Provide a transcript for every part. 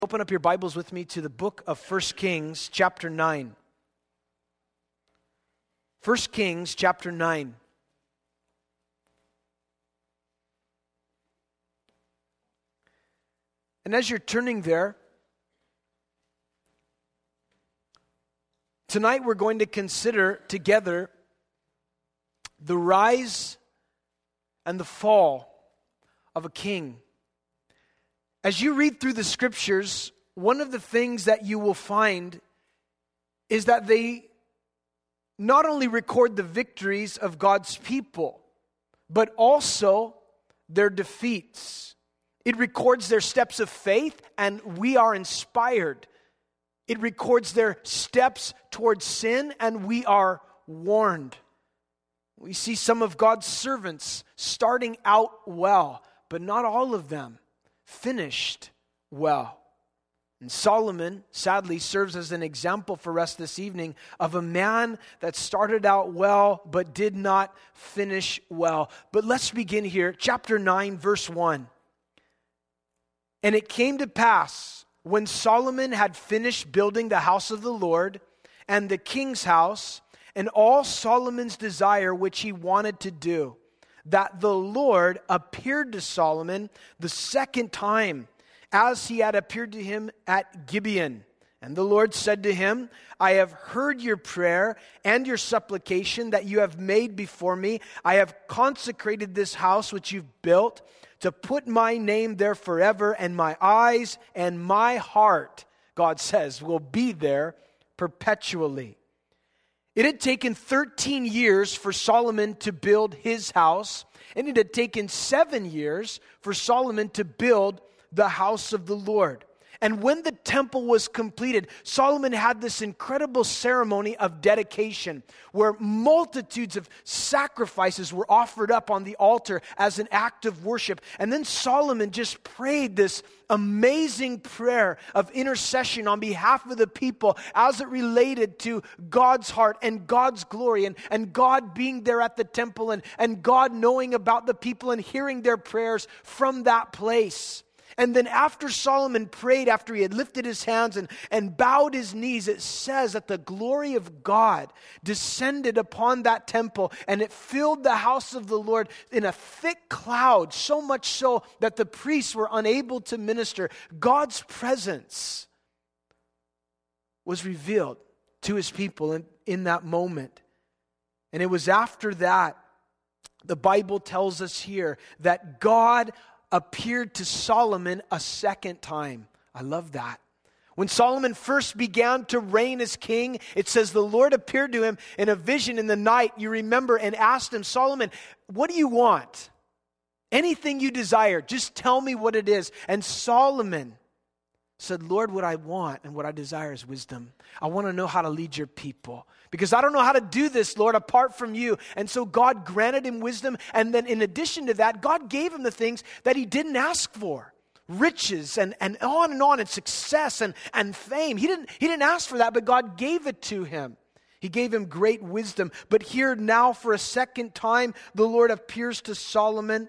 Open up your Bibles with me to the book of 1 Kings, chapter 9. 1 Kings, chapter 9. And as you're turning there, tonight we're going to consider together the rise and the fall of a king. As you read through the scriptures, one of the things that you will find is that they not only record the victories of God's people, but also their defeats. It records their steps of faith, and we are inspired. It records their steps towards sin, and we are warned. We see some of God's servants starting out well, but not all of them finished well. And Solomon, sadly, serves as an example for us this evening of a man that started out well but did not finish well. But let's begin here. Chapter 9, verse 1. And it came to pass, when Solomon had finished building the house of the Lord and the king's house, and all Solomon's desire which he wanted to do, that the Lord appeared to Solomon the second time, as he had appeared to him at Gibeon. And the Lord said to him, I have heard your prayer and your supplication that you have made before me. I have consecrated this house which you've built to put my name there forever, and my eyes and my heart, God says, will be there perpetually. It had taken 13 years for Solomon to build his house, and it had taken 7 years for Solomon to build the house of the Lord. And when the temple was completed, Solomon had this incredible ceremony of dedication where multitudes of sacrifices were offered up on the altar as an act of worship. And then Solomon just prayed this amazing prayer of intercession on behalf of the people as it related to God's heart and God's glory and God being there at the temple and God knowing about the people and hearing their prayers from that place. And then after Solomon prayed, after he had lifted his hands and bowed his knees, it says that the glory of God descended upon that temple and it filled the house of the Lord in a thick cloud, so much so that the priests were unable to minister. God's presence was revealed to his people in that moment. And it was after that, the Bible tells us here, that God appeared to Solomon a second time. I love that. When Solomon first began to reign as king, it says the Lord appeared to him in a vision in the night, you remember, and asked him, Solomon, what do you want? Anything you desire, just tell me what it is. And Solomon said, Lord, what I want and what I desire is wisdom. I want to know how to lead your people because I don't know how to do this, Lord, apart from you. And so God granted him wisdom. And then in addition to that, God gave him the things that he didn't ask for. Riches and on, and success and fame. He didn't ask for that, but God gave it to him. He gave him great wisdom. But here now for a second time, the Lord appears to Solomon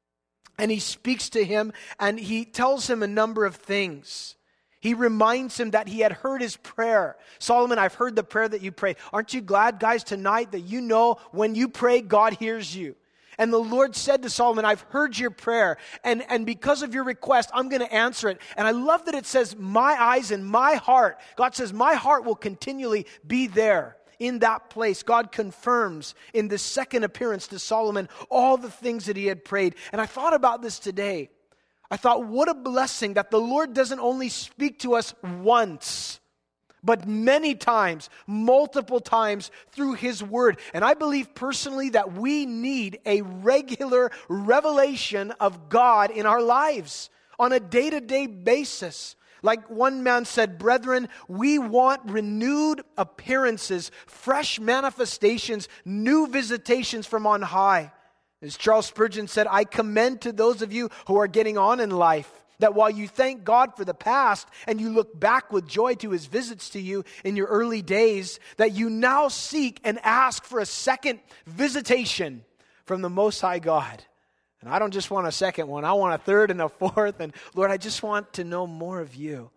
and he speaks to him and he tells him a number of things. He reminds him that he had heard his prayer. Solomon, I've heard the prayer that you pray. Aren't you glad, guys, tonight that you know when you pray, God hears you? And the Lord said to Solomon, I've heard your prayer, and because of your request, I'm going to answer it. And I love that it says, my eyes and my heart. God says, my heart will continually be there in that place. God confirms in the second appearance to Solomon all the things that he had prayed. And I thought about this today. I thought, what a blessing that the Lord doesn't only speak to us once, but many times, multiple times through his word. And I believe personally that we need a regular revelation of God in our lives on a day-to-day basis. Like one man said, brethren, we want renewed appearances, fresh manifestations, new visitations from on high. As Charles Spurgeon said, I commend to those of you who are getting on in life that while you thank God for the past and you look back with joy to his visits to you in your early days, that you now seek and ask for a second visitation from the Most High God. And I don't just want a second one. I want a third and a fourth. And Lord, I just want to know more of you.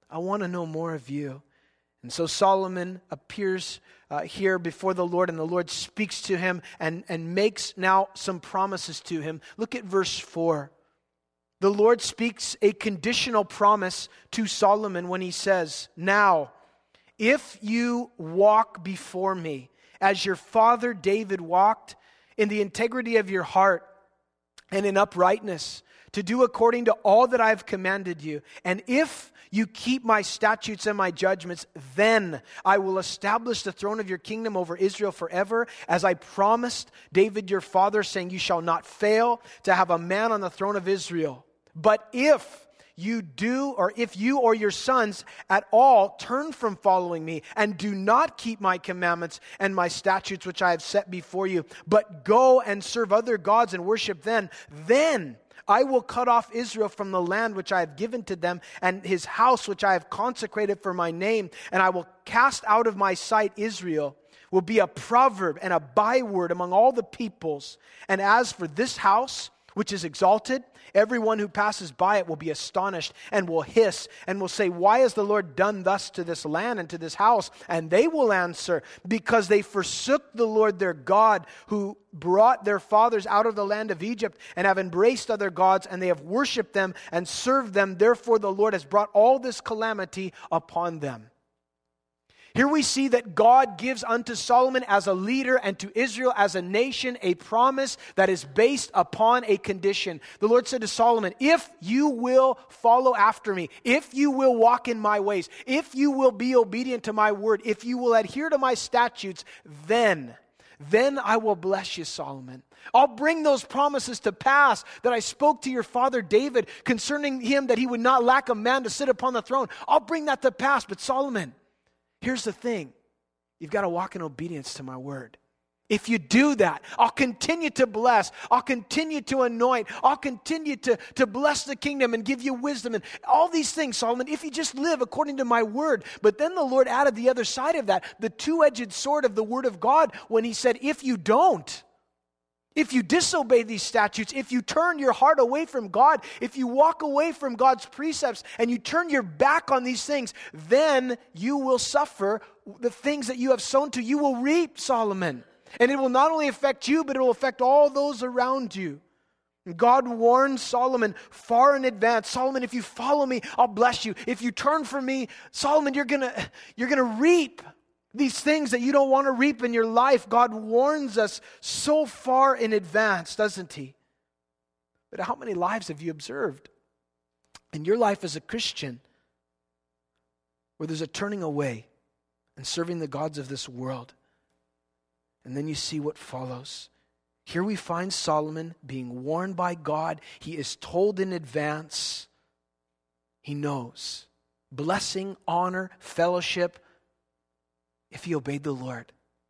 I want to know more of you. And so Solomon appears here before the Lord, and the Lord speaks to him and makes now some promises to him. Look at verse 4. The Lord speaks a conditional promise to Solomon when he says, "Now, if you walk before me as your father David walked in the integrity of your heart and in uprightness, to do according to all that I have commanded you, and if you keep my statutes and my judgments, then I will establish the throne of your kingdom over Israel forever, as I promised David your father, saying, you shall not fail to have a man on the throne of Israel. But if you do, or if you or your sons at all turn from following me and do not keep my commandments and my statutes which I have set before you, but go and serve other gods and worship them, then I will cut off Israel from the land which I have given to them, and his house which I have consecrated for my name, and I will cast out of my sight Israel, will be a proverb and a byword among all the peoples. And as for this house which is exalted, everyone who passes by it will be astonished and will hiss and will say, why has the Lord done thus to this land and to this house? And they will answer, because they forsook the Lord their God, who brought their fathers out of the land of Egypt, and have embraced other gods, and they have worshipped them and served them. Therefore the Lord has brought all this calamity upon them. Here we see that God gives unto Solomon as a leader and to Israel as a nation a promise that is based upon a condition. The Lord said to Solomon, if you will follow after me, if you will walk in my ways, if you will be obedient to my word, if you will adhere to my statutes, then I will bless you, Solomon. I'll bring those promises to pass that I spoke to your father David concerning him, that he would not lack a man to sit upon the throne. I'll bring that to pass. But Solomon, here's the thing. You've got to walk in obedience to my word. If you do that, I'll continue to bless. I'll continue to anoint. I'll continue to bless the kingdom and give you wisdom and all these things, Solomon, if you just live according to my word. But then the Lord added the other side of that, the two-edged sword of the word of God, when he said, if you don't, if you disobey these statutes, if you turn your heart away from God, if you walk away from God's precepts and you turn your back on these things, then you will suffer the things that you have sown to. You will reap, Solomon. And it will not only affect you, but it will affect all those around you. And God warned Solomon far in advance. Solomon, if you follow me, I'll bless you. If you turn from me, Solomon, you're gonna reap these things that you don't want to reap in your life. God warns us so far in advance, doesn't he? But how many lives have you observed in your life as a Christian where there's a turning away and serving the gods of this world? And then you see what follows. Here we find Solomon being warned by God. He is told in advance. He knows. Blessing, honor, fellowship, if he obeyed the Lord.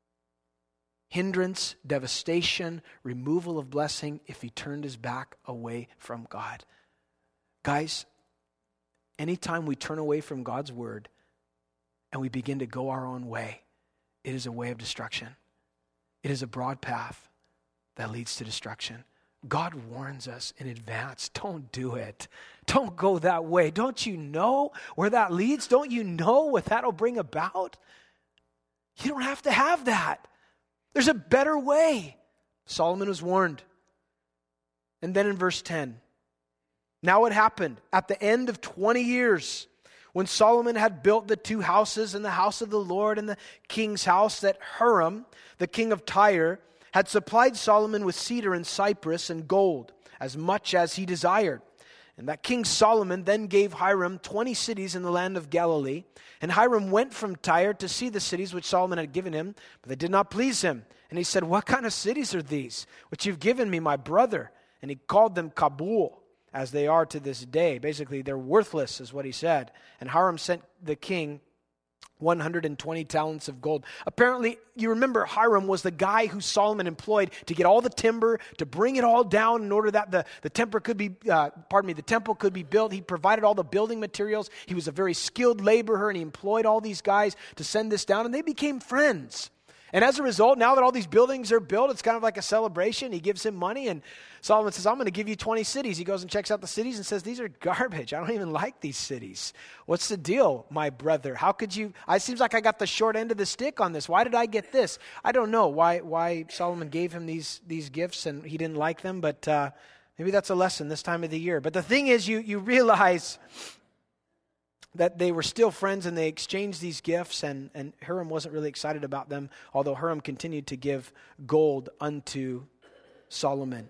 Hindrance, devastation, removal of blessing if he turned his back away from God. Guys, anytime we turn away from God's word and we begin to go our own way, it is a way of destruction. It is a broad path that leads to destruction. God warns us in advance. Don't do it. Don't go that way. Don't you know where that leads? Don't you know what that'll bring about? You don't have to have that. There's a better way. Solomon was warned. And then in verse 10, now it happened at the end of 20 years, when Solomon had built the two houses and the house of the Lord and the king's house, that Hiram, the king of Tyre, had supplied Solomon with cedar and cypress and gold, as much as he desired. And that King Solomon then gave Hiram 20 cities in the land of Galilee. And Hiram went from Tyre to see the cities which Solomon had given him, but they did not please him. And he said, what kind of cities are these which you've given me, my brother? And he called them Kabul, as they are to this day. Basically, they're worthless, is what he said. And Hiram sent the king 120 talents of gold. Apparently, you remember Hiram was the guy who Solomon employed to get all the timber, to bring it all down in order that the temple could be built. He provided all the building materials. He was a very skilled laborer, and he employed all these guys to send this down, and they became friends. And as a result, now that all these buildings are built, it's kind of like a celebration. He gives him money, and Solomon says, I'm going to give you 20 cities. He goes and checks out the cities and says, these are garbage. I don't even like these cities. What's the deal, my brother? How could you? It seems like I got the short end of the stick on this. Why did I get this? I don't know why Solomon gave him these gifts and he didn't like them, but maybe that's a lesson this time of the year. But the thing is, you realize that they were still friends and they exchanged these gifts, and Hiram wasn't really excited about them, although Hiram continued to give gold unto Solomon.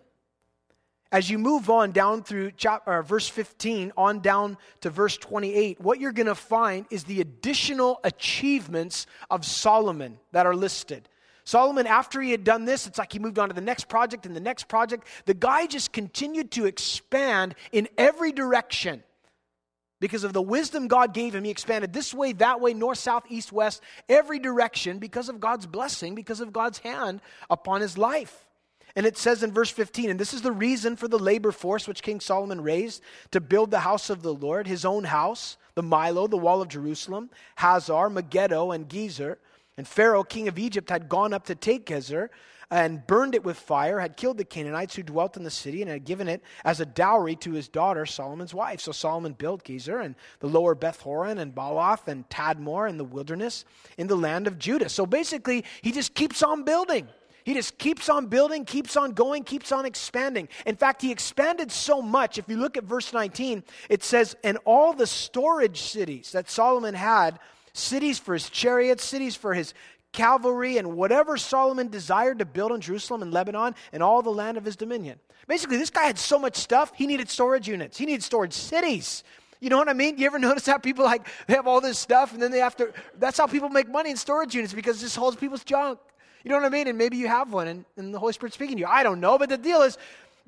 As you move on down through verse 15 on down to verse 28, what you're going to find is the additional achievements of Solomon that are listed. Solomon, after he had done this, it's like he moved on to the next project and the next project. The guy just continued to expand in every direction. Because of the wisdom God gave him, he expanded this way, that way, north, south, east, west, every direction because of God's blessing, because of God's hand upon his life. And it says in verse 15, and this is the reason for the labor force which King Solomon raised to build the house of the Lord, his own house, the Milo, the wall of Jerusalem, Hazar, Megiddo, and Gezer. And Pharaoh, king of Egypt, had gone up to take Gezer and burned it with fire, had killed the Canaanites who dwelt in the city, and had given it as a dowry to his daughter, Solomon's wife. So Solomon built Gezer and the lower Beth-horon and Baalath and Tadmor in the wilderness in the land of Judah. So basically, he just keeps on building. He just keeps on building, keeps on going, keeps on expanding. In fact, he expanded so much. If you look at verse 19, it says, and all the storage cities that Solomon had, cities for his chariots, cities for his cavalry, and whatever Solomon desired to build in Jerusalem and Lebanon and all the land of his dominion. Basically, this guy had so much stuff, he needed storage units. He needed storage cities. You know what I mean? You ever notice how people they have all this stuff and then that's how people make money in storage units, because this holds people's junk. You know what I mean? And maybe you have one and the Holy Spirit's speaking to you. I don't know, but the deal is,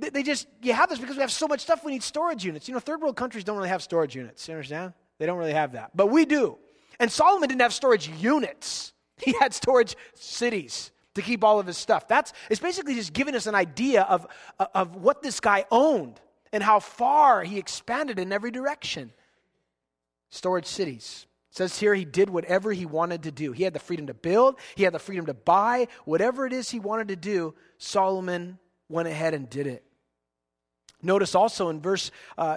you have this because we have so much stuff, we need storage units. You know, third world countries don't really have storage units. You understand? They don't really have that. But we do. And Solomon didn't have storage units. He had storage cities to keep all of his stuff. It's basically just giving us an idea of what this guy owned and how far he expanded in every direction. Storage cities. It says here he did whatever he wanted to do. He had the freedom to build. He had the freedom to buy. Whatever it is he wanted to do, Solomon went ahead and did it. Notice also in verse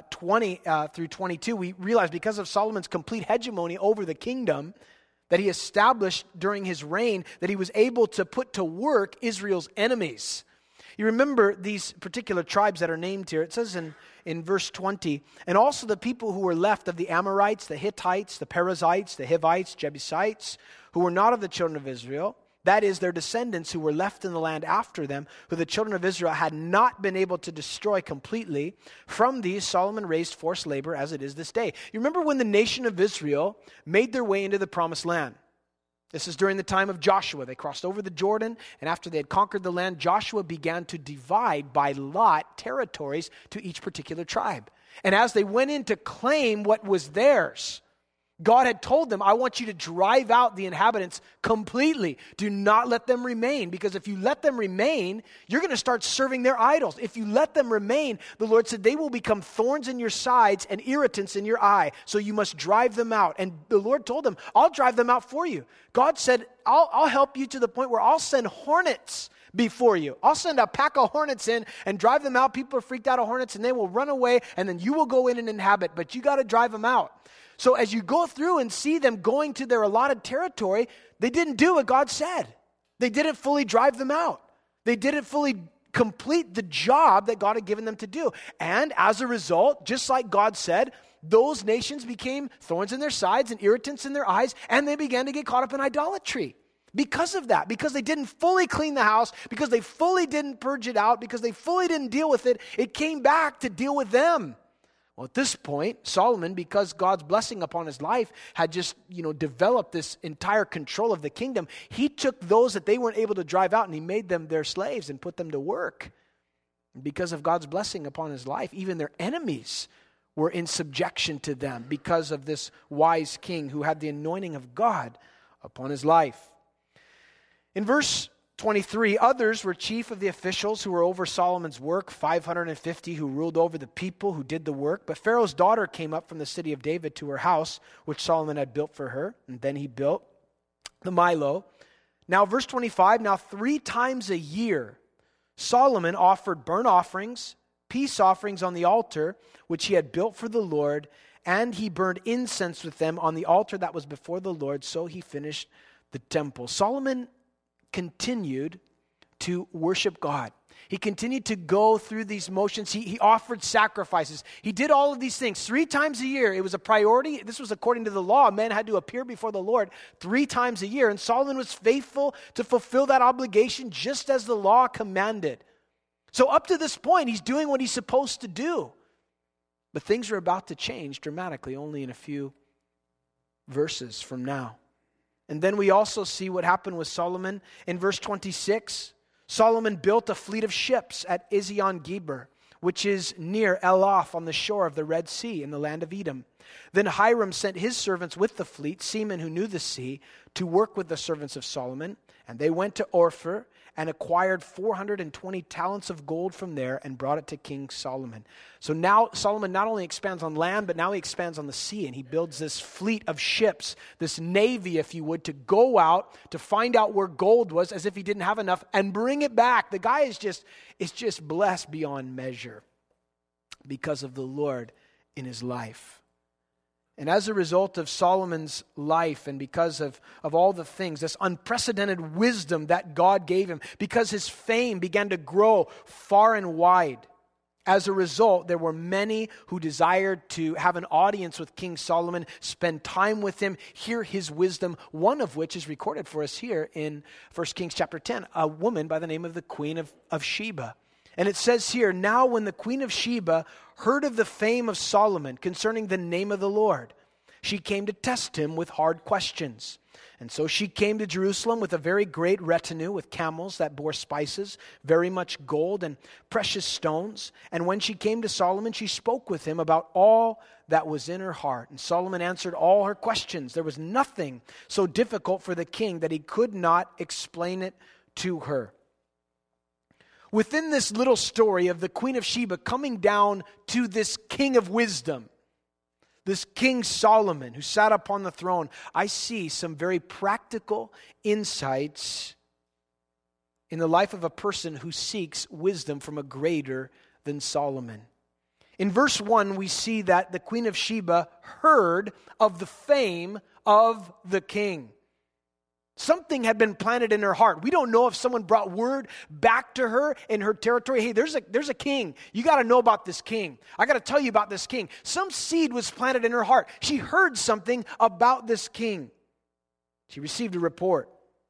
20 through 22, we realize because of Solomon's complete hegemony over the kingdom that he established during his reign, that he was able to put to work Israel's enemies. You remember these particular tribes that are named here. It says in verse 20, and also the people who were left of the Amorites, the Hittites, the Perizzites, the Hivites, Jebusites, who were not of the children of Israel, that is, their descendants who were left in the land after them, who the children of Israel had not been able to destroy completely. From these, Solomon raised forced labor as it is this day. You remember when the nation of Israel made their way into the promised land? This is during the time of Joshua. They crossed over the Jordan, and after they had conquered the land, Joshua began to divide by lot territories to each particular tribe. And as they went in to claim what was theirs, God had told them, I want you to drive out the inhabitants completely. Do not let them remain, because if you let them remain, you're going to start serving their idols. If you let them remain, the Lord said, they will become thorns in your sides and irritants in your eye. So you must drive them out. And the Lord told them, I'll drive them out for you. God said, I'll help you to the point where I'll send hornets before you. I'll send a pack of hornets in and drive them out. People are freaked out of hornets and they will run away, and then you will go in and inhabit, but you got to drive them out. So as you go through and see them going to their allotted territory, they didn't do what God said. They didn't fully drive them out. They didn't fully complete the job that God had given them to do. And as a result, just like God said, those nations became thorns in their sides and irritants in their eyes, and they began to get caught up in idolatry. Because of that, because they didn't fully clean the house, because they fully didn't purge it out, because they fully didn't deal with it, it came back to deal with them. Well, at this point, Solomon, because God's blessing upon his life had just, developed this entire control of the kingdom, he took those that they weren't able to drive out and he made them their slaves and put them to work. And because of God's blessing upon his life, even their enemies were in subjection to them because of this wise king who had the anointing of God upon his life. In verse 23, others were chief of the officials who were over Solomon's work, 550 who ruled over the people who did the work. But Pharaoh's daughter came up from the city of David to her house, which Solomon had built for her. And then he built the Milo. Now, verse 25, now 3 times a year, Solomon offered burnt offerings, peace offerings on the altar, which he had built for the Lord, and he burned incense with them on the altar that was before the Lord. So he finished the temple. Solomon continued to worship God. He continued to go through these motions. He offered sacrifices. He did all of these things 3 times a year. It was a priority. This was according to the law. Men had to appear before the Lord 3 times a year. And Solomon was faithful to fulfill that obligation just as the law commanded. So up to this point, he's doing what he's supposed to do. But things are about to change dramatically only in a few verses from now. And then we also see what happened with Solomon in verse 26. Solomon built a fleet of ships at Ezion-Geber, which is near Eloth on the shore of the Red Sea in the land of Edom. Then Hiram sent his servants with the fleet, seamen who knew the sea, to work with the servants of Solomon. And they went to Ophir and acquired 420 talents of gold from there and brought it to King Solomon. So now Solomon not only expands on land, but now he expands on the sea, and he builds this fleet of ships, this navy, if you would, to go out to find out where gold was, as if he didn't have enough, and bring it back. The guy is just blessed beyond measure because of the Lord in his life. And as a result of Solomon's life and because of all the things, this unprecedented wisdom that God gave him, because his fame began to grow far and wide, as a result, there were many who desired to have an audience with King Solomon, spend time with him, hear his wisdom, one of which is recorded for us here in 1 Kings chapter 10, a woman by the name of the Queen of Sheba. And it says here, now when the Queen of Sheba heard of the fame of Solomon concerning the name of the Lord, she came to test him with hard questions. And so she came to Jerusalem with a very great retinue with camels that bore spices, very much gold and precious stones. And when she came to Solomon, she spoke with him about all that was in her heart. And Solomon answered all her questions. There was nothing so difficult for the king that he could not explain it to her. Within this little story of the Queen of Sheba coming down to this king of wisdom, this King Solomon who sat upon the throne, I see some very practical insights in the life of a person who seeks wisdom from a greater than Solomon. In verse 1, we see that the Queen of Sheba heard of the fame of the king. Something had been planted in her heart. We don't know if someone brought word back to her in her territory. Hey, there's a king. You got to know about this king. I got to tell you about this king. Some seed was planted in her heart. She heard something about this king. She received a report.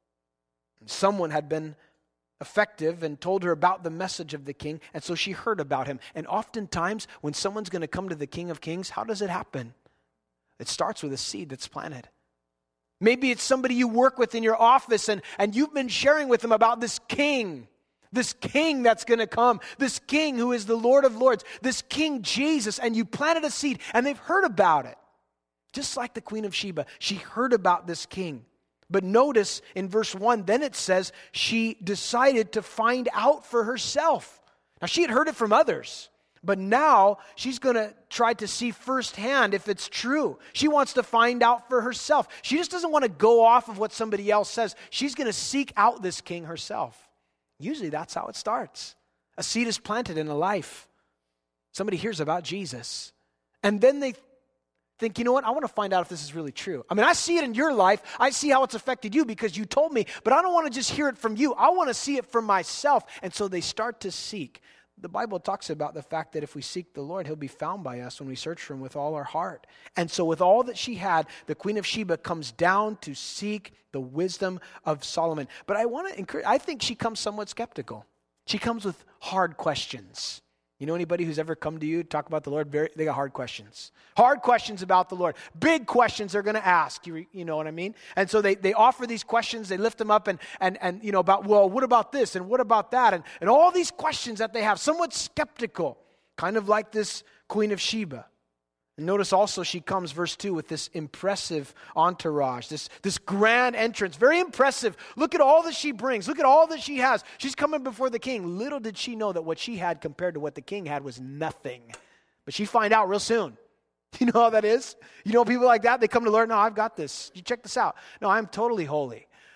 Someone had been effective and told her about the message of the king, and so she heard about him. And oftentimes, when someone's going to come to the King of Kings, how does it happen? It starts with a seed that's planted. Maybe it's somebody you work with in your office and you've been sharing with them about this king that's going to come, this king who is the Lord of Lords, this King Jesus, and you planted a seed and they've heard about it. Just like the Queen of Sheba, she heard about this king. But notice in verse 1, then it says she decided to find out for herself. Now she had heard it from others. But now she's going to try to see firsthand if it's true. She wants to find out for herself. She just doesn't want to go off of what somebody else says. She's going to seek out this king herself. Usually that's how it starts. A seed is planted in a life. Somebody hears about Jesus. And then they think, you know what? I want to find out if this is really true. I mean, I see it in your life. I see how it's affected you because you told me. But I don't want to just hear it from you. I want to see it for myself. And so they start to seek. The Bible talks about the fact that if we seek the Lord, He'll be found by us when we search for Him with all our heart. And so with all that she had, the Queen of Sheba comes down to seek the wisdom of Solomon. But I think she comes somewhat skeptical. She comes with hard questions. You know anybody who's ever come to you to talk about the Lord? They got hard questions. Hard questions about the Lord. Big questions they're going to ask. You know what I mean? And so they offer these questions. They lift them up and you know about, well, what about this? And what about that? And all these questions that they have, somewhat skeptical, kind of like this Queen of Sheba. And notice also she comes, verse 2, with this impressive entourage, this grand entrance. Very impressive. Look at all that she brings. Look at all that she has. She's coming before the king. Little did she know that what she had compared to what the king had was nothing. But she find out real soon. You know how that is? You know people like that? They come to the Lord, no, I've got this. You check this out. No, I'm totally holy.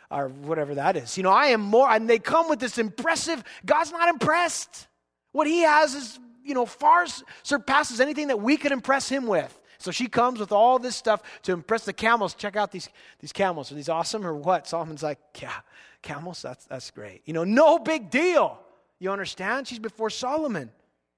or whatever that is. I am more, and they come with this impressive, God's not impressed. What he has is, far surpasses anything that we could impress him with. So she comes with all this stuff to impress the camels. Check out these camels. Are these awesome or what? Solomon's like, yeah, camels, that's great. No big deal. You understand? She's before Solomon.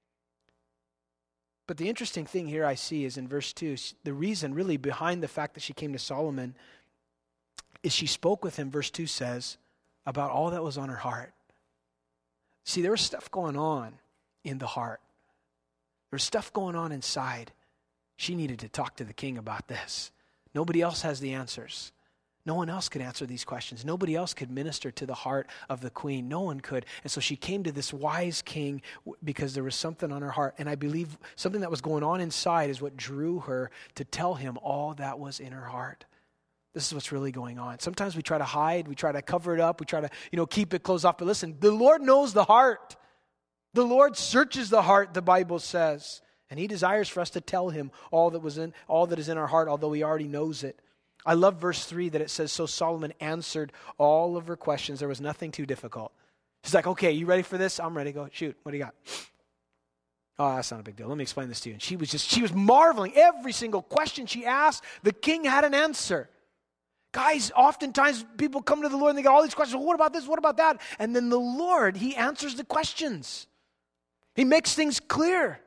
But the interesting thing here I see is in verse 2, the reason really behind the fact that she came to Solomon is she spoke with him, verse 2 says, about all that was on her heart. See, there was stuff going on in the heart. There was stuff going on inside. She needed to talk to the king about this. Nobody else has the answers. No one else could answer these questions. Nobody else could minister to the heart of the queen. No one could. And so she came to this wise king because there was something on her heart. And I believe something that was going on inside is what drew her to tell him all that was in her heart. This is what's really going on. Sometimes we try to hide. We try to cover it up. We try to, keep it closed off. But listen, the Lord knows the heart. The Lord searches the heart, the Bible says. And he desires for us to tell him all that is in our heart, although he already knows it. I love verse 3 that it says, so Solomon answered all of her questions. There was nothing too difficult. She's like, okay, you ready for this? I'm ready. Go, shoot. What do you got? Oh, that's not a big deal. Let me explain this to you. And she was marveling. Every single question she asked, the king had an answer. Guys, oftentimes people come to the Lord and they got all these questions. Well, what about this? What about that? And then the Lord, he answers the questions. He makes things clear.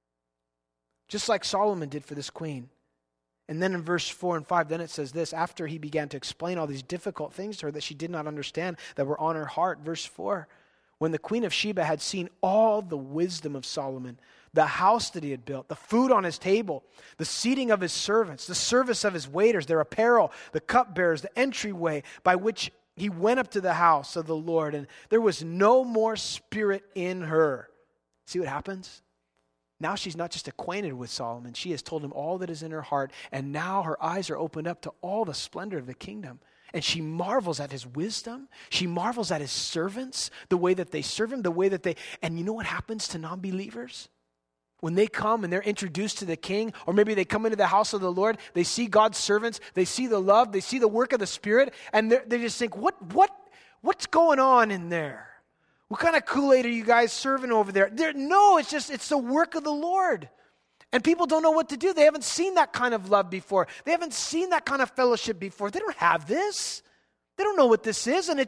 Just like Solomon did for this queen. And then in verse 4 and 5, then it says this, after he began to explain all these difficult things to her that she did not understand, that were on her heart. Verse 4, when the queen of Sheba had seen all the wisdom of Solomon, the house that he had built, the food on his table, the seating of his servants, the service of his waiters, their apparel, the cupbearers, the entryway by which he went up to the house of the Lord, and there was no more spirit in her. See what happens? Now she's not just acquainted with Solomon. She has told him all that is in her heart, and now her eyes are opened up to all the splendor of the kingdom. And she marvels at his wisdom. She marvels at his servants, the way that they serve him, and you know what happens to non-believers? When they come and they're introduced to the king, or maybe they come into the house of the Lord, they see God's servants, they see the love, they see the work of the Spirit, and they just think, what's going on in there? What kind of Kool-Aid are you guys serving over there? No, it's the work of the Lord. And people don't know what to do. They haven't seen that kind of love before. They haven't seen that kind of fellowship before. They don't have this. They don't know what this is. And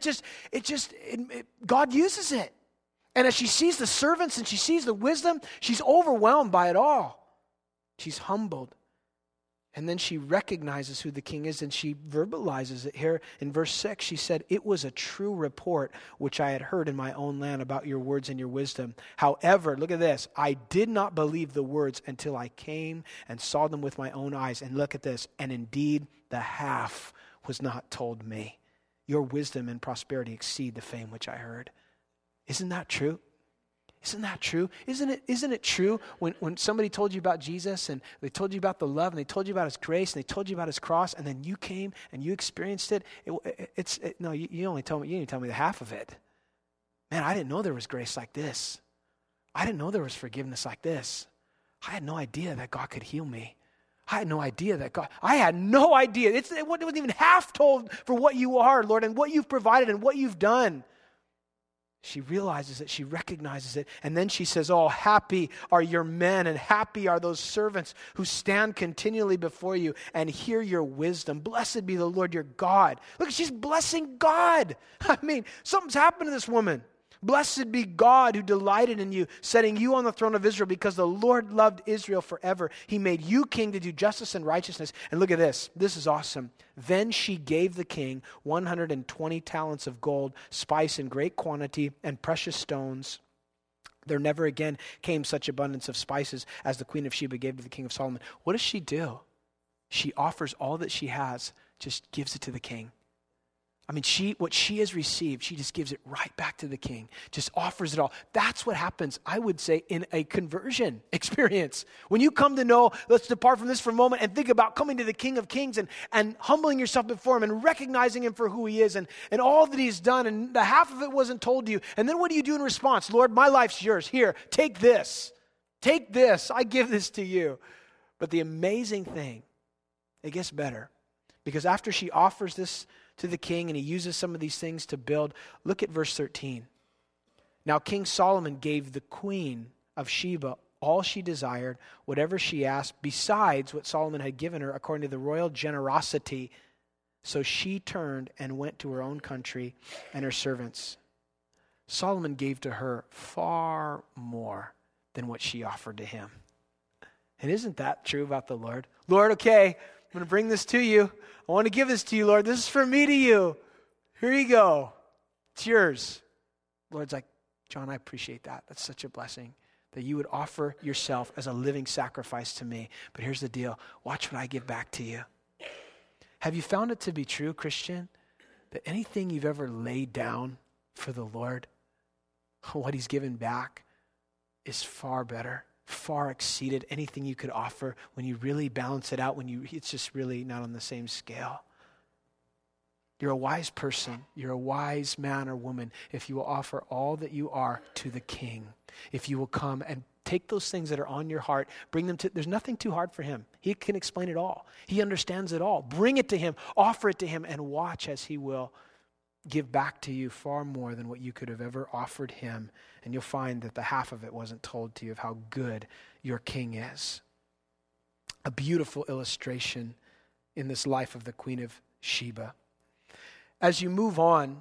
God uses it. And as she sees the servants and she sees the wisdom, she's overwhelmed by it all. She's humbled. And then she recognizes who the king is and she verbalizes it here. In verse 6, she said, it was a true report which I had heard in my own land about your words and your wisdom. However, look at this, I did not believe the words until I came and saw them with my own eyes. And look at this, and indeed the half was not told me. Your wisdom and prosperity exceed the fame which I heard. Isn't that true? Isn't that true? Isn't it true when somebody told you about Jesus and they told you about the love and they told you about his grace and they told you about his cross and then you came and you experienced it? No, you only told me, you didn't tell me the half of it. Man, I didn't know there was grace like this. I didn't know there was forgiveness like this. I had no idea that God could heal me. I had no idea that God, I had no idea. It wasn't even half told for what you are, Lord, and what you've provided and what you've done. She realizes it, she recognizes it, and then she says, oh, happy are your men, and happy are those servants who stand continually before you and hear your wisdom. Blessed be the Lord your God. Look, she's blessing God. I mean, something's happened to this woman. Blessed be God who delighted in you, setting you on the throne of Israel, because the Lord loved Israel forever. He made you king to do justice and righteousness. And look at this. This is awesome. Then she gave the king 120 talents of gold, spice in great quantity, and precious stones. There never again came such abundance of spices as the queen of Sheba gave to the king of Solomon. What does she do? She offers all that she has, just gives it to the king. I mean, what she has received, she just gives it right back to the king, just offers it all. That's what happens, I would say, in a conversion experience. When you come to know, let's depart from this for a moment and think about coming to the King of Kings and humbling yourself before him and recognizing him for who he is and all that he's done, and the half of it wasn't told to you. And then what do you do in response? Lord, my life's yours. Here, take this. Take this. I give this to you. But the amazing thing, it gets better. Because after she offers this to the king and he uses some of these things to build, look at verse 13. Now King Solomon gave the queen of Sheba all she desired, whatever she asked, besides what Solomon had given her according to the royal generosity. So she turned and went to her own country and her servants. Solomon gave to her far more than what she offered to him. And isn't that true about the Lord? Lord, okay, I'm going to bring this to you. I want to give this to you, Lord. This is for me to you. Here you go. It's yours. The Lord's like, John, I appreciate that. That's such a blessing that you would offer yourself as a living sacrifice to me. But here's the deal. Watch what I give back to you. Have you found it to be true, Christian, that anything you've ever laid down for the Lord, what he's given back is far better, far exceeded anything you could offer when you really balance it out, it's just really not on the same scale. You're a wise person. You're a wise man or woman if you will offer all that you are to the King. If you will come and take those things that are on your heart, bring them to, there's nothing too hard for him. He can explain it all. He understands it all. Bring it to him, offer it to him, and watch as he will give back to you far more than what you could have ever offered him. And you'll find that the half of it wasn't told to you of how good your King is. A beautiful illustration in this life of the Queen of Sheba. As you move on,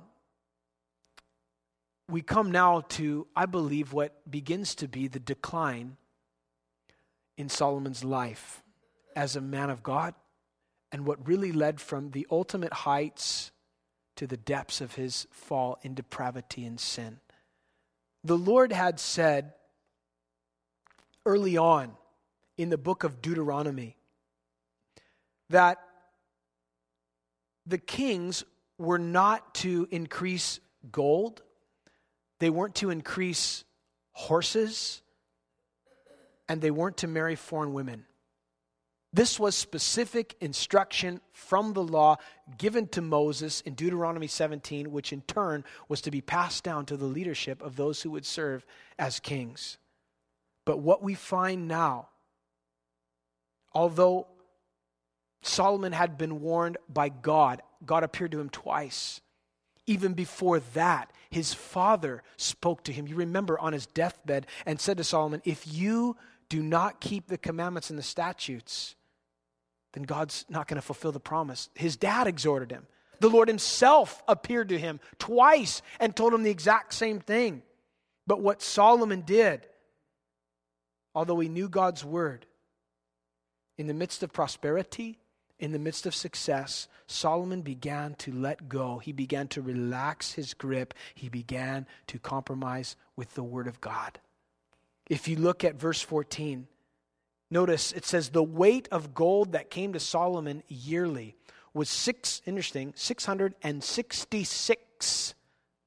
we come now to, I believe, what begins to be the decline in Solomon's life as a man of God, and what really led from the ultimate heights to the depths of his fall in depravity and sin. The Lord had said early on in the book of Deuteronomy that the kings were not to increase gold, they weren't to increase horses, and they weren't to marry foreign women. This was specific instruction from the law given to Moses in Deuteronomy 17, which in turn was to be passed down to the leadership of those who would serve as kings. But what we find now, although Solomon had been warned by God, God appeared to him twice. Even before that, his father spoke to him. You remember on his deathbed and said to Solomon, if you do not keep the commandments and the statutes, then God's not going to fulfill the promise. His dad exhorted him. The Lord himself appeared to him twice and told him the exact same thing. But what Solomon did, although he knew God's word, in the midst of prosperity, in the midst of success, Solomon began to let go. He began to relax his grip. He began to compromise with the word of God. If you look at verse 14, notice it says the weight of gold that came to Solomon yearly was 666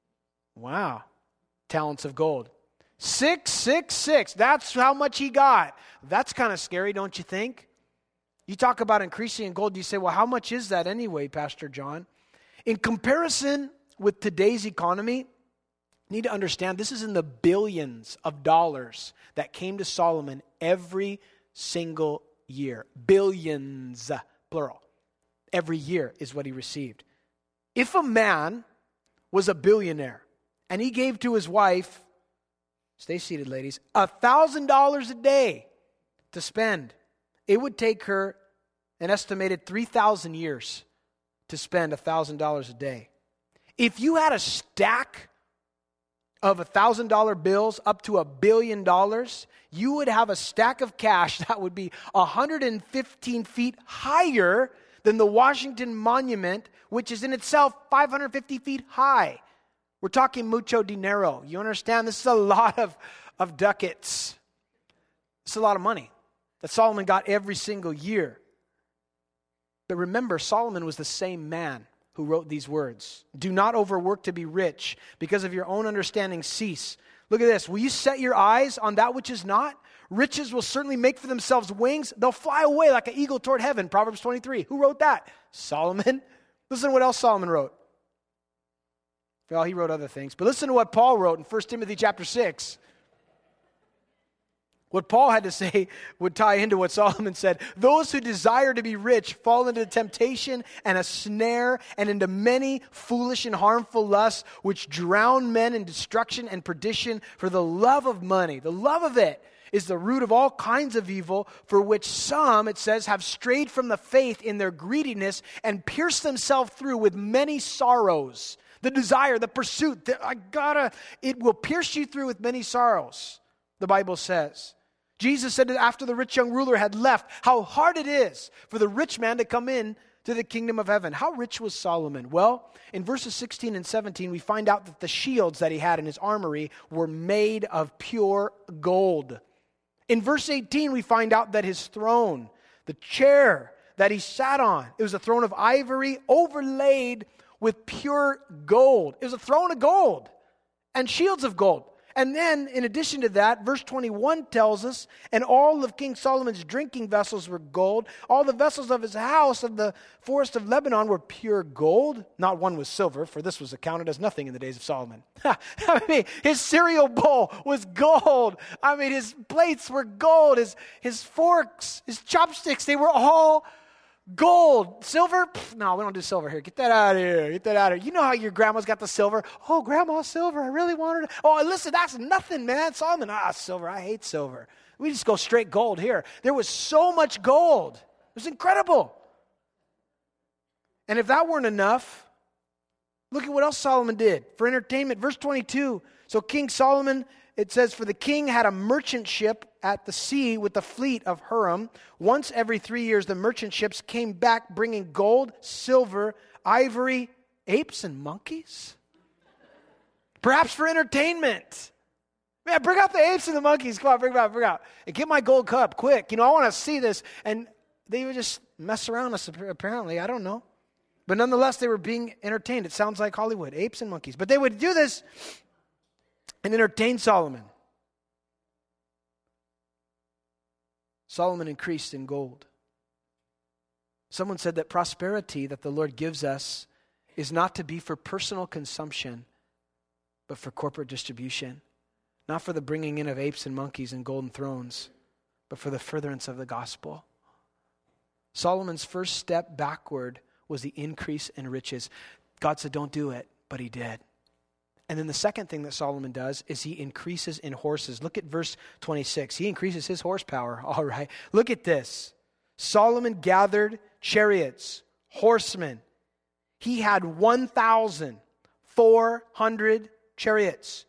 talents of gold. 666. That's how much he got. That's kind of scary, don't you think? You talk about increasing in gold, you say, well, how much is that anyway, Pastor John? In comparison with today's economy, you need to understand this is in the billions of dollars that came to Solomon every single year. Billions, plural. Every year is what he received. If a man was a billionaire and he gave to his wife, stay seated, ladies, $1,000 a day to spend, it would take her an estimated 3,000 years to spend $1,000 a day. If you had a stack of $1,000 bills up to $1 billion, you would have a stack of cash that would be 115 feet higher than the Washington Monument, which is in itself 550 feet high. We're talking mucho dinero. You understand? This is a lot of ducats. It's a lot of money that Solomon got every single year. But remember, Solomon was the same man who wrote these words. Do not overwork to be rich, because of your own understanding cease. Look at this. Will you set your eyes on that which is not? Riches will certainly make for themselves wings. They'll fly away like an eagle toward heaven. Proverbs 23. Who wrote that? Solomon. Listen to what else Solomon wrote. Well, he wrote other things. But listen to what Paul wrote in 1 Timothy chapter 6. What Paul had to say would tie into what Solomon said. Those who desire to be rich fall into temptation and a snare and into many foolish and harmful lusts, which drown men in destruction and perdition. For the love of money, the love of it, is the root of all kinds of evil, for which some, it says, have strayed from the faith in their greediness and pierced themselves through with many sorrows. The desire, the pursuit, it will pierce you through with many sorrows, the Bible says. Jesus said that after the rich young ruler had left, how hard it is for the rich man to come in to the kingdom of heaven. How rich was Solomon? Well, in verses 16 and 17, we find out that the shields that he had in his armory were made of pure gold. In verse 18, we find out that his throne, the chair that he sat on, it was a throne of ivory overlaid with pure gold. It was a throne of gold and shields of gold. And then, in addition to that, verse 21 tells us, and all of King Solomon's drinking vessels were gold. All the vessels of his house of the forest of Lebanon were pure gold. Not one was silver, for this was accounted as nothing in the days of Solomon. I mean, his cereal bowl was gold. I mean, his plates were gold. His forks, his chopsticks, they were all gold. Silver? No, we don't do silver here. Get that out of here. Get that out of here. You know how your grandma's got the silver? Oh, grandma, silver. I really wanted it. Oh, listen, that's nothing, man. Solomon, silver. I hate silver. We just go straight gold here. There was so much gold. It was incredible. And if that weren't enough, look at what else Solomon did for entertainment. Verse 22. So King Solomon, it says, for the king had a merchant ship at the sea with the fleet of Huram. Once every 3 years, the merchant ships came back bringing gold, silver, ivory, apes, and monkeys. Perhaps for entertainment. Man, bring out the apes and the monkeys. Come on, bring them out. And get my gold cup, quick. I want to see this. And they would just mess around us, apparently. I don't know. But nonetheless, they were being entertained. It sounds like Hollywood, apes and monkeys. But they would do this and entertain Solomon. Solomon increased in gold. Someone said that prosperity that the Lord gives us is not to be for personal consumption, but for corporate distribution. Not for the bringing in of apes and monkeys and golden thrones, but for the furtherance of the gospel. Solomon's first step backward was the increase in riches. God said, don't do it, but he did. And then the second thing that Solomon does is he increases in horses. Look at verse 26. He increases his horsepower. All right. Look at this. Solomon gathered chariots, horsemen. He had 1,400 chariots,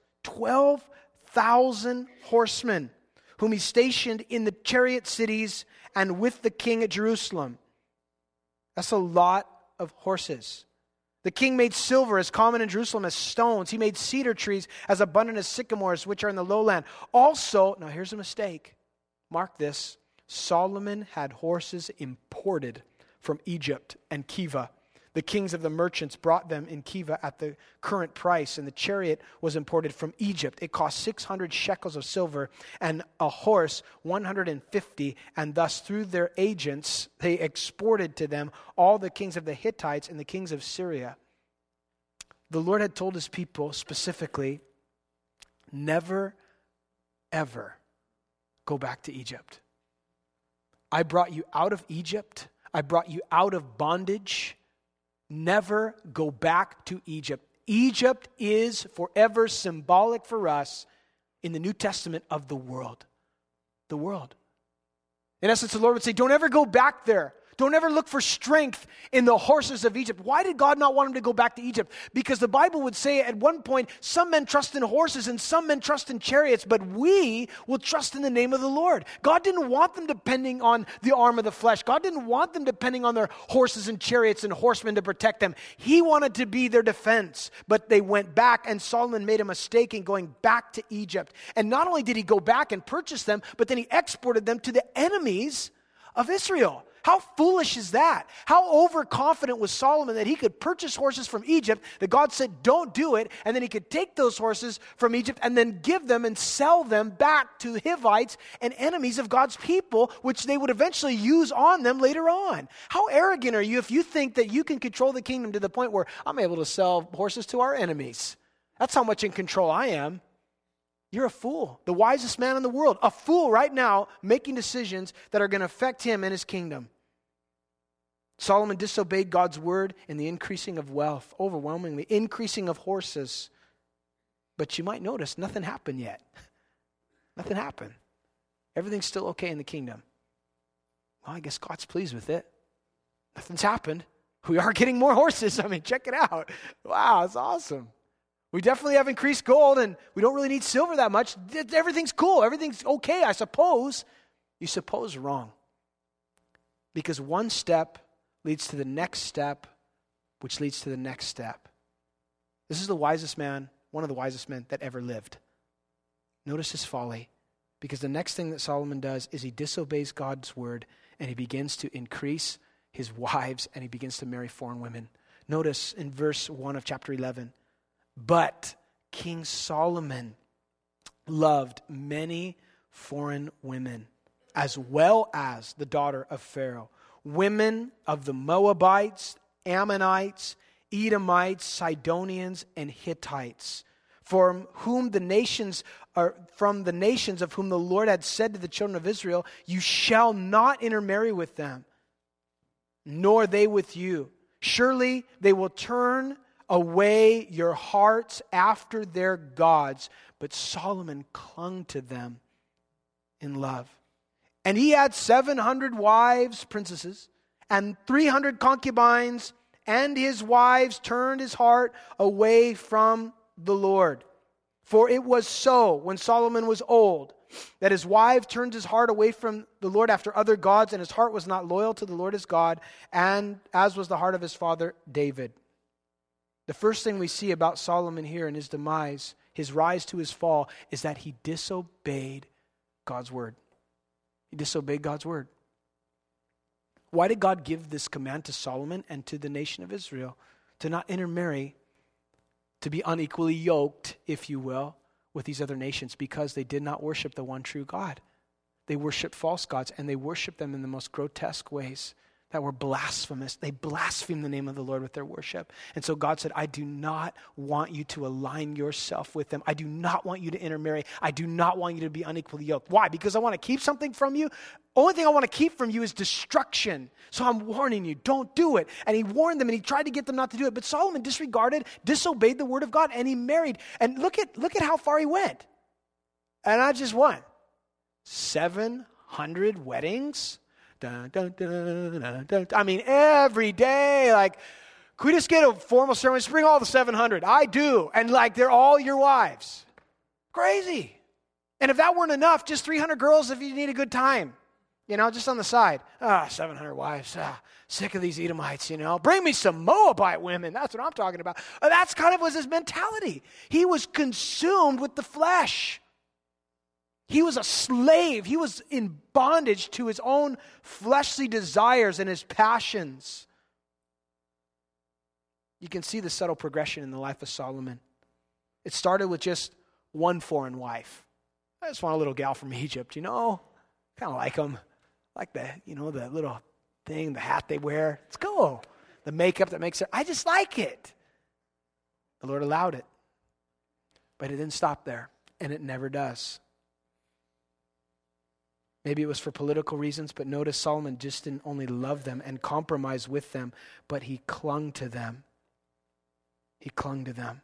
12,000 horsemen, whom he stationed in the chariot cities and with the king at Jerusalem. That's a lot of horses. The king made silver as common in Jerusalem as stones. He made cedar trees as abundant as sycamores, which are in the lowland. Also, now here's a mistake. Mark this. Solomon had horses imported from Egypt and Kiva. The kings of the merchants brought them in Kiva at the current price, and the chariot was imported from Egypt. It cost 600 shekels of silver, and a horse 150, and thus through their agents they exported to them all the kings of the Hittites and the kings of Syria. The Lord had told his people specifically, never, ever go back to Egypt. I brought you out of Egypt. I brought you out of bondage. Never go back to Egypt. Egypt is forever symbolic for us in the New Testament of the world. The world. In essence, the Lord would say, don't ever go back there. Don't ever look for strength in the horses of Egypt. Why did God not want him to go back to Egypt? Because the Bible would say at one point, some men trust in horses and some men trust in chariots, but we will trust in the name of the Lord. God didn't want them depending on the arm of the flesh. God didn't want them depending on their horses and chariots and horsemen to protect them. He wanted to be their defense, but they went back, and Solomon made a mistake in going back to Egypt. And not only did he go back and purchase them, but then he exported them to the enemies of Israel. How foolish is that? How overconfident was Solomon that he could purchase horses from Egypt, that God said, don't do it, and then he could take those horses from Egypt and then give them and sell them back to Hivites and enemies of God's people, which they would eventually use on them later on. How arrogant are you if you think that you can control the kingdom to the point where I'm able to sell horses to our enemies? That's how much in control I am. You're a fool. The wisest man in the world. A fool right now making decisions that are going to affect him and his kingdom. Solomon disobeyed God's word in the increasing of wealth, overwhelmingly, increasing of horses. But you might notice nothing happened yet. Nothing happened. Everything's still okay in the kingdom. Well, I guess God's pleased with it. Nothing's happened. We are getting more horses. I mean, check it out. Wow, it's awesome. We definitely have increased gold, and we don't really need silver that much. Everything's cool. Everything's okay, I suppose. You suppose wrong. Because one step leads to the next step, which leads to the next step. This is the wisest man, one of the wisest men that ever lived. Notice his folly. Because the next thing that Solomon does is he disobeys God's word, and he begins to increase his wives, and he begins to marry foreign women. Notice in verse 1 of chapter 11, but King Solomon loved many foreign women, as well as the daughter of Pharaoh, women of the Moabites, Ammonites, Edomites, Sidonians, and Hittites, from the nations of whom the Lord had said to the children of Israel, you shall not intermarry with them, nor they with you. Surely they will turn away your hearts after their gods. But Solomon clung to them in love. And he had 700 wives, princesses, and 300 concubines, and his wives turned his heart away from the Lord. For it was so when Solomon was old, that his wife turned his heart away from the Lord after other gods, and his heart was not loyal to the Lord his God, and as was the heart of his father David. The first thing we see about Solomon here in his demise, his rise to his fall, is that he disobeyed God's word. He disobeyed God's word. Why did God give this command to Solomon and to the nation of Israel? To not intermarry, to be unequally yoked, if you will, with these other nations, because they did not worship the one true God. They worshiped false gods, and they worshiped them in the most grotesque ways that were blasphemous. They blasphemed the name of the Lord with their worship. And so God said, I do not want you to align yourself with them. I do not want you to intermarry. I do not want you to be unequally yoked. Why? Because I want to keep something from you? Only thing I want to keep from you is destruction. So I'm warning you, don't do it. And he warned them, and he tried to get them not to do it. But Solomon disobeyed the word of God, and he married. And look at how far he went. And not just one. 700 weddings. Dun, dun, dun, dun, dun. I mean, every day, like, could we just get a formal ceremony? Just bring all the 700. I do. And like, they're all your wives. Crazy. And if that weren't enough, just 300 girls if you need a good time. Just on the side. 700 wives. Sick of these Edomites, Bring me some Moabite women. That's what I'm talking about. That's kind of was his mentality. He was consumed with the flesh. He was a slave. He was in bondage to his own fleshly desires and his passions. You can see the subtle progression in the life of Solomon. It started with just one foreign wife. I just want a little gal from Egypt, kind of like them. Like the little thing, the hat they wear. It's cool. The makeup that makes it, I just like it. The Lord allowed it. But it didn't stop there, and it never does. Maybe it was for political reasons, but notice Solomon just didn't only love them and compromise with them, but he clung to them. He clung to them.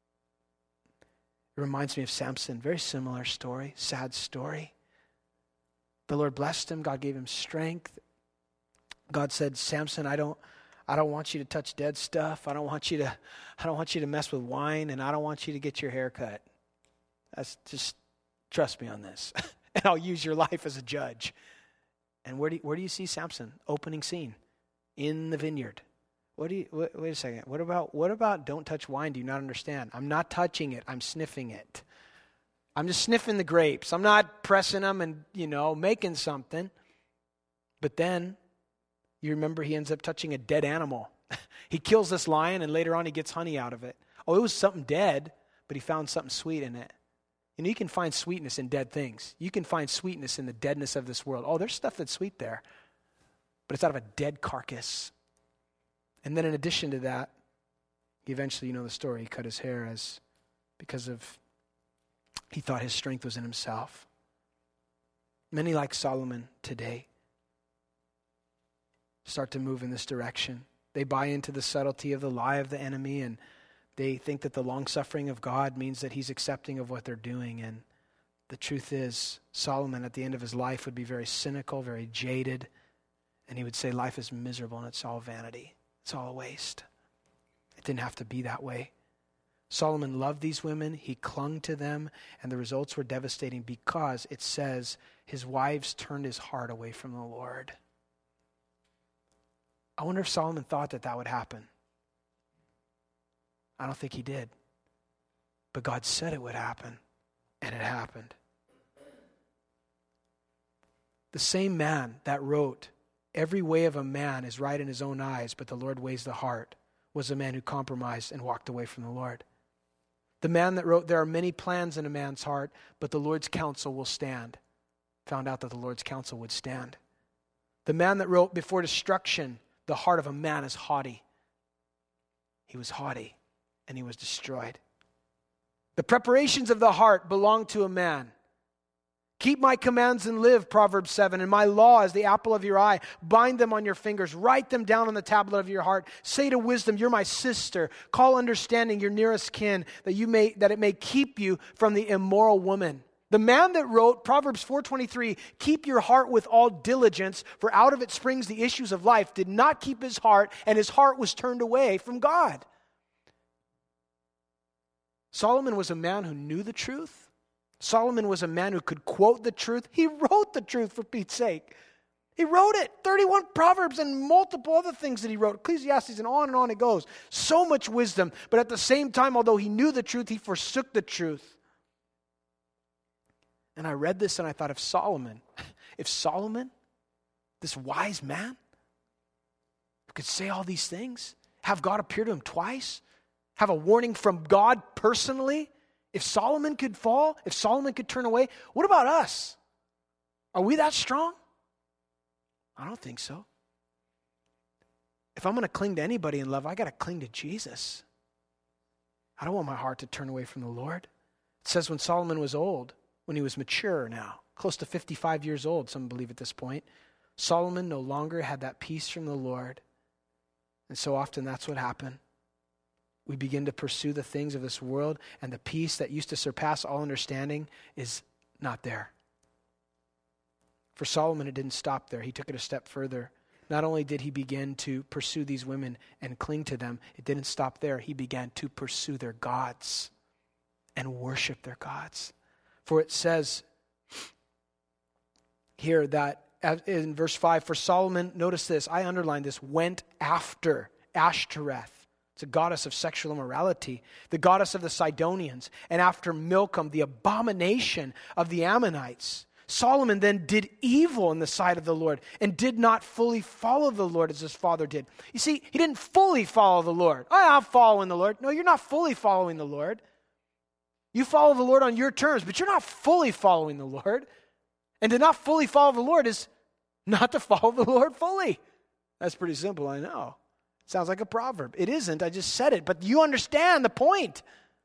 It reminds me of Samson. Very similar story, sad story. The Lord blessed him. God gave him strength. God said, Samson, I don't want you to touch dead stuff. I don't want you to mess with wine, and I don't want you to get your hair cut. That's just trust me on this. And I'll use your life as a judge. And where do you see Samson? Opening scene in the vineyard. Wait a second. What about don't touch wine? Do you not understand? I'm not touching it. I'm sniffing it. I'm just sniffing the grapes. I'm not pressing them and, making something. But then you remember he ends up touching a dead animal. He kills this lion, and later on he gets honey out of it. Oh, it was something dead, but he found something sweet in it. You can find sweetness in dead things. You can find sweetness in the deadness of this world. Oh, there's stuff that's sweet there, but it's out of a dead carcass. And then in addition to that, he eventually, the story, he cut his hair because of He thought his strength was in himself. Many like Solomon today start to move in this direction. They buy into the subtlety of the lie of the enemy, and they think that the long-suffering of God means that he's accepting of what they're doing. And the truth is, Solomon at the end of his life would be very cynical, very jaded, and he would say life is miserable and it's all vanity. It's all a waste. It didn't have to be that way. Solomon loved these women, he clung to them, and the results were devastating because it says his wives turned his heart away from the Lord. I wonder if Solomon thought that would happen. I don't think he did. But God said it would happen, and it happened. The same man that wrote, "Every way of a man is right in his own eyes, but the Lord weighs the heart," was the man who compromised and walked away from the Lord. The man that wrote, "There are many plans in a man's heart, but the Lord's counsel will stand," found out that the Lord's counsel would stand. The man that wrote, "Before destruction, the heart of a man is haughty." He was haughty, and he was destroyed. The preparations of the heart belong to a man. "Keep my commands and live," Proverbs 7, "and my law is the apple of your eye. Bind them on your fingers. Write them down on the tablet of your heart. Say to wisdom, you're my sister. Call understanding your nearest kin, that it may keep you from the immoral woman." The man that wrote Proverbs 4:23, "Keep your heart with all diligence, for out of it springs the issues of life," did not keep his heart, and his heart was turned away from God. Solomon was a man who knew the truth. Solomon was a man who could quote the truth. He wrote the truth, for Pete's sake. He wrote it. 31 Proverbs and multiple other things that he wrote. Ecclesiastes and on it goes. So much wisdom. But at the same time, although he knew the truth, he forsook the truth. And I read this and I thought, if Solomon, this wise man, who could say all these things, have God appear to him twice, have a warning from God personally, if Solomon could fall, if Solomon could turn away, what about us? Are we that strong? I don't think so. If I'm going to cling to anybody in love, I got to cling to Jesus. I don't want my heart to turn away from the Lord. It says when Solomon was old, when he was mature now, close to 55 years old, some believe at this point, Solomon no longer had that peace from the Lord. And so often that's what happened. We begin to pursue the things of this world, and the peace that used to surpass all understanding is not there. For Solomon, it didn't stop there. He took it a step further. Not only did he begin to pursue these women and cling to them, it didn't stop there. He began to pursue their gods and worship their gods. For it says here that in verse 5, for Solomon, notice this, I underlined this, went after Ashtoreth. It's a goddess of sexual immorality, the goddess of the Sidonians, and after Milcom, the abomination of the Ammonites. Solomon then did evil in the sight of the Lord and did not fully follow the Lord as his father did. You see, he didn't fully follow the Lord. I'm following the Lord. No, you're not fully following the Lord. You follow the Lord on your terms, but you're not fully following the Lord. And to not fully follow the Lord is not to follow the Lord fully. That's pretty simple, I know. Sounds like a proverb. It isn't. I just said it. But you understand the point.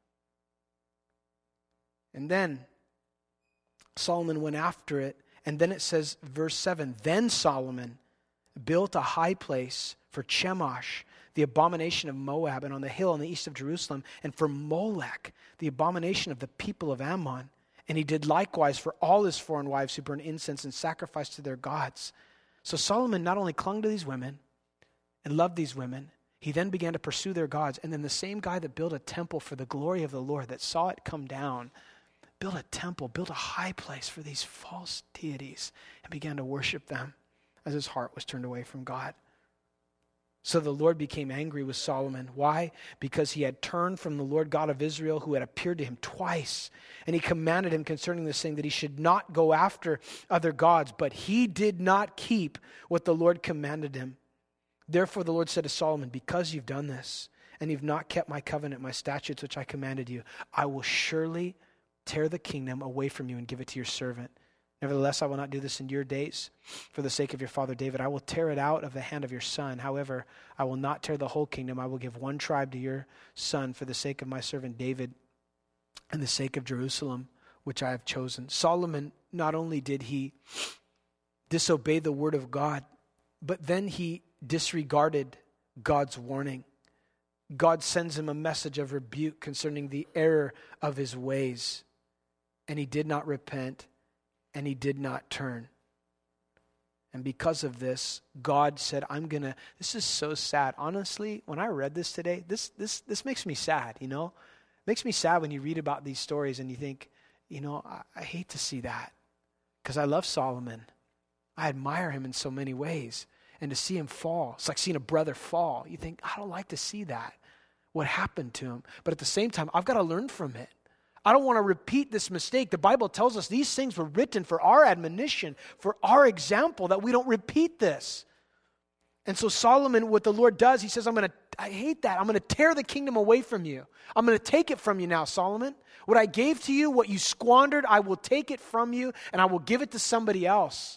And then Solomon went after it. And then it says, verse 7, then Solomon built a high place for Chemosh, the abomination of Moab, and on the hill in the east of Jerusalem, and for Molech, the abomination of the people of Ammon. And he did likewise for all his foreign wives who burned incense and sacrificed to their gods. So Solomon not only clung to these women, and loved these women, he then began to pursue their gods. And then the same guy that built a temple for the glory of the Lord, that saw it come down, built a temple, built a high place for these false deities, and began to worship them as his heart was turned away from God. So the Lord became angry with Solomon. Why? Because he had turned from the Lord God of Israel, who had appeared to him twice. And he commanded him concerning this thing, that he should not go after other gods. But he did not keep what the Lord commanded him. Therefore the Lord said to Solomon, because you've done this, and you've not kept my covenant, my statutes, which I commanded you, I will surely tear the kingdom away from you and give it to your servant. Nevertheless, I will not do this in your days. For the sake of your father David, I will tear it out of the hand of your son. However, I will not tear the whole kingdom. I will give one tribe to your son for the sake of my servant David and the sake of Jerusalem. which I have chosen. Solomon, not only did he disobey the word of God, but then he disregarded God's warning. God sends him a message of rebuke concerning the error of his ways. And he did not repent, and he did not turn. And because of this, God said, this is so sad. Honestly, when I read this today, this makes me sad, you know? It makes me sad when you read about these stories and you think, you know, I hate to see that because I love Solomon. I admire him in so many ways. And to see him fall, it's like seeing a brother fall. You think, I don't like to see that, what happened to him. But at the same time, I've got to learn from it. I don't want to repeat this mistake. The Bible tells us these things were written for our admonition, for our example, that we don't repeat this. And so Solomon, what the Lord does, he says, I hate that. I'm going to tear the kingdom away from you. I'm going to take it from you now, Solomon. What I gave to you, what you squandered, I will take it from you and I will give it to somebody else.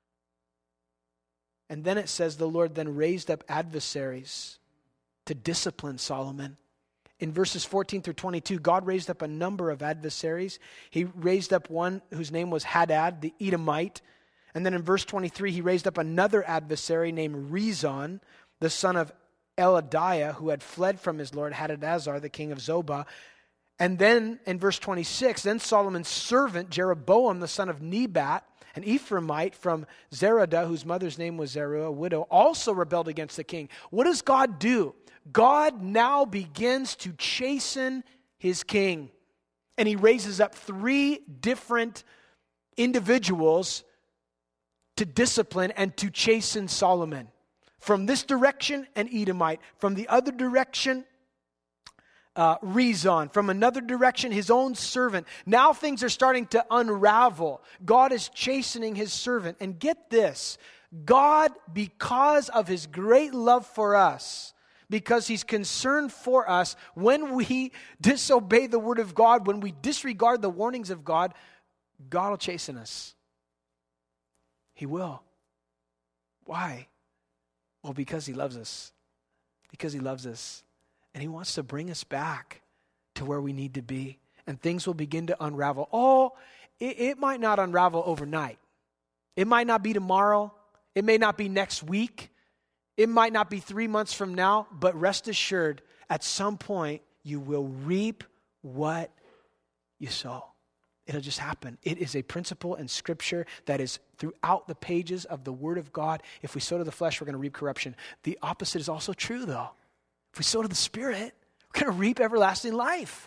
And then it says the Lord then raised up adversaries to discipline Solomon. In verses 14 through 22, God raised up a number of adversaries. He raised up one whose name was Hadad, the Edomite. And then in verse 23, he raised up another adversary named Rezon, the son of Eladiah, who had fled from his lord Hadadazar, the king of Zobah. And then in verse 26, then Solomon's servant Jeroboam, the son of Nebat, an Ephraimite from Zeradah, whose mother's name was Zeruiah, a widow, also rebelled against the king. What does God do? God now begins to chasten his king. And he raises up 3 different individuals to discipline and to chasten Solomon. From this direction, an Edomite. From the other direction, Rezon. From another direction, his own servant. Now things are starting to unravel. God is chastening his servant. And get this, God, because of his great love for us, because he's concerned for us, when we disobey the word of God, when we disregard the warnings of God, God will chasten us. He will. Why? Well, because he loves us. Because he loves us. And he wants to bring us back to where we need to be. And things will begin to unravel. It might not unravel overnight. It might not be tomorrow. It may not be next week. It might not be 3 months from now. But rest assured, at some point, you will reap what you sow. It'll just happen. It is a principle in Scripture that is throughout the pages of the Word of God. If we sow to the flesh, we're going to reap corruption. The opposite is also true, though. If we sow to the Spirit, we're going to reap everlasting life.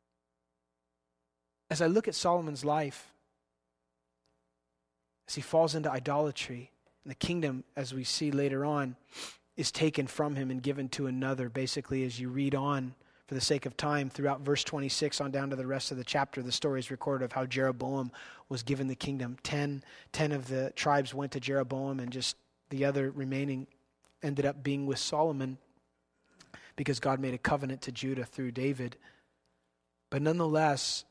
As I look at Solomon's life, as he falls into idolatry, and the kingdom, as we see later on, is taken from him and given to another. Basically, as you read on, for the sake of time, throughout verse 26 on down to the rest of the chapter, the story is recorded of how Jeroboam was given the kingdom. 10 of the tribes went to Jeroboam, and just the other remaining ended up being with Solomon, because God made a covenant to Judah through David. But nonetheless,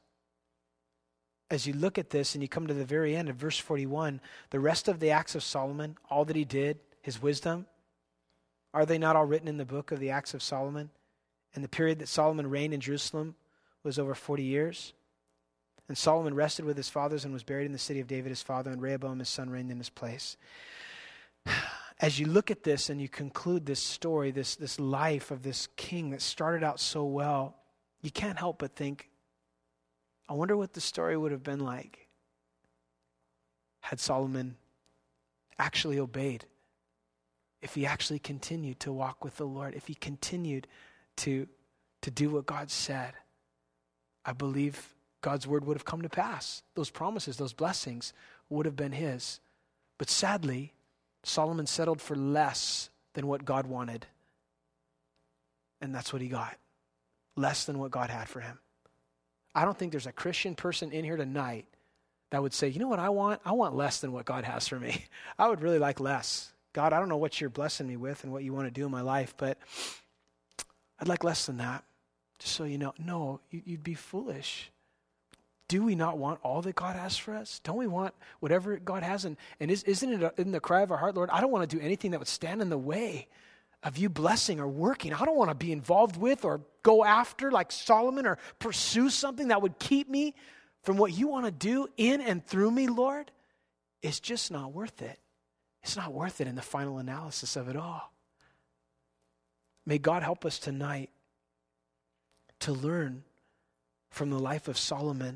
as you look at this and you come to the very end of verse 41, the rest of the acts of Solomon, all that he did, his wisdom, are they not all written in the book of the Acts of Solomon? And the period that Solomon reigned in Jerusalem was over 40 years. And Solomon rested with his fathers and was buried in the city of David his father, and Rehoboam his son reigned in his place. As you look at this and you conclude this story, this life of this king that started out so well, you can't help but think, I wonder what the story would have been like had Solomon actually obeyed, if he actually continued to walk with the Lord, if he continued to do what God said. I believe God's word would have come to pass. Those promises, those blessings would have been his. But sadly, Solomon settled for less than what God wanted. And that's what he got. Less than what God had for him. I don't think there's a Christian person in here tonight that would say, you know what I want? I want less than what God has for me. I would really like less. God, I don't know what you're blessing me with and what you want to do in my life, but I'd like less than that. Just so you know. No, you'd be foolish. Do we not want all that God has for us? Don't we want whatever God has? And isn't it in the cry of our heart, Lord, I don't want to do anything that would stand in the way of you blessing or working. I don't want to be involved with or go after like Solomon or pursue something that would keep me from what you want to do in and through me, Lord, is just not worth it. It's not worth it in the final analysis of it all. May God help us tonight to learn from the life of Solomon.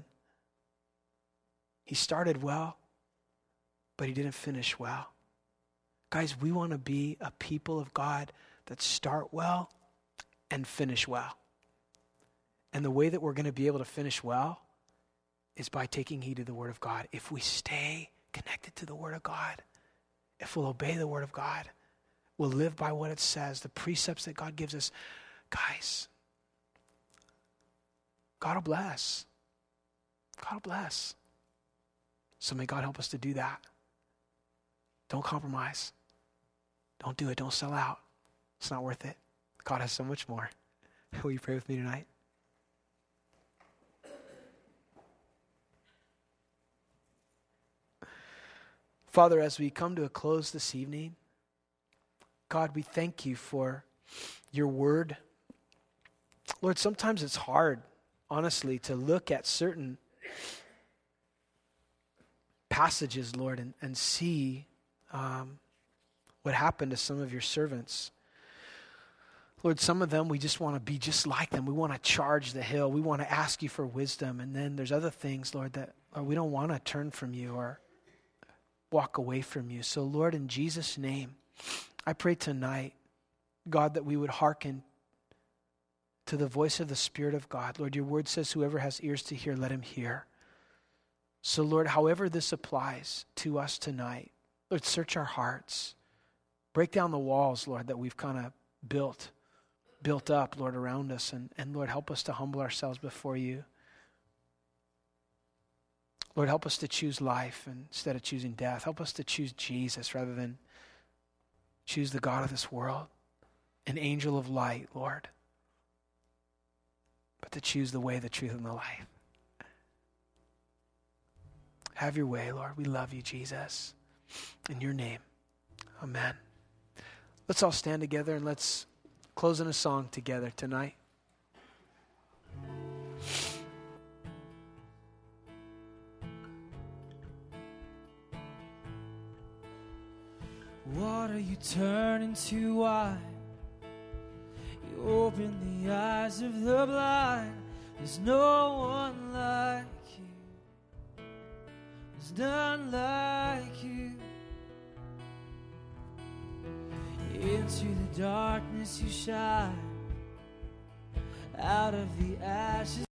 He started well, but he didn't finish well. Guys, we want to be a people of God that start well and finish well. And the way that we're going to be able to finish well is by taking heed to the Word of God. If we stay connected to the Word of God, if we'll obey the Word of God, we'll live by what it says, the precepts that God gives us, guys, God will bless. God will bless. So may God help us to do that. Don't compromise. Don't do it. Don't sell out. It's not worth it. God has so much more. Will you pray with me tonight? Father, as we come to a close this evening, God, we thank you for your word. Lord, sometimes it's hard, honestly, to look at certain passages, Lord, and see what happened to some of your servants. Lord, some of them, we just want to be just like them. We want to charge the hill. We want to ask you for wisdom. And then there's other things, Lord, that we don't want to turn from you or walk away from you. So, Lord, in Jesus' name, I pray tonight, God, that we would hearken to the voice of the Spirit of God. Lord, your word says, whoever has ears to hear, let him hear. So, Lord, however this applies to us tonight, Lord, search our hearts. Break down the walls, Lord, that we've kind of built up, Lord, around us. And Lord, help us to humble ourselves before you. Lord, help us to choose life instead of choosing death. Help us to choose Jesus rather than choose the God of this world, an angel of light, Lord, but to choose the way, the truth, and the life. Have your way, Lord. We love you, Jesus. In your name, amen. Let's all stand together and let's close in a song together tonight. Water you turn into wine. You open the eyes of the blind. There's no one like you. There's none like you. Into the darkness you shine. Out of the ashes